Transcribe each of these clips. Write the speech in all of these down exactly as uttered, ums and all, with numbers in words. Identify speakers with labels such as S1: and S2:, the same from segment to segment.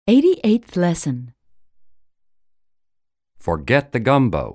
S1: eighty-eighth lesson.
S2: Forget the gumbo.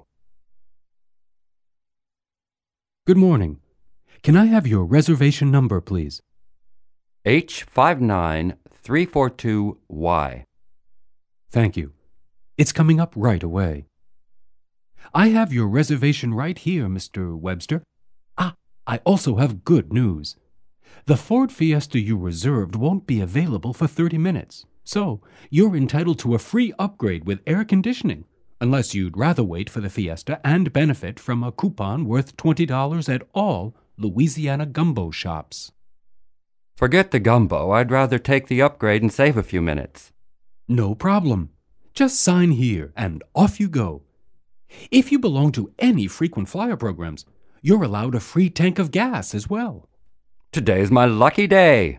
S3: Good morning. Can I have your reservation number, please?
S2: H five nine three four two Y.
S3: Thank you. It's coming up right away. I have your reservation right here, Mister Webster. Ah, I also have good news. The Ford Fiesta you reserved won't be available for thirty minutes, so you're entitled to a free upgrade with air conditioning, unless you'd rather wait for the Fiesta and benefit from a coupon worth twenty dollars at all Louisiana gumbo shops.
S2: Forget the gumbo. I'd rather take the upgrade and save a few minutes.
S3: No problem. Just sign here and off you go. If you belong to any frequent flyer programs, you're allowed a free tank of gas as well.
S2: Today's my lucky day.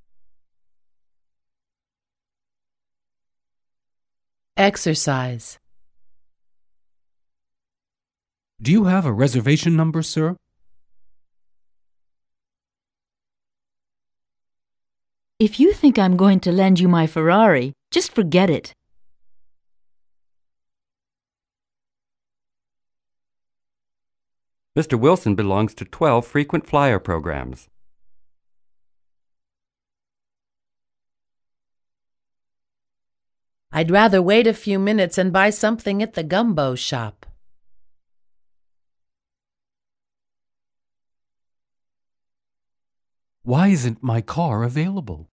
S4: Exercise.
S3: Do you have a reservation number, sir?
S1: If you think I'm going to lend you my Ferrari, just forget it.
S2: Mister Wilson belongs to twelve frequent flyer programs.
S4: I'd rather wait a few minutes and buy something at the gumbo shop.
S3: Why isn't my car available?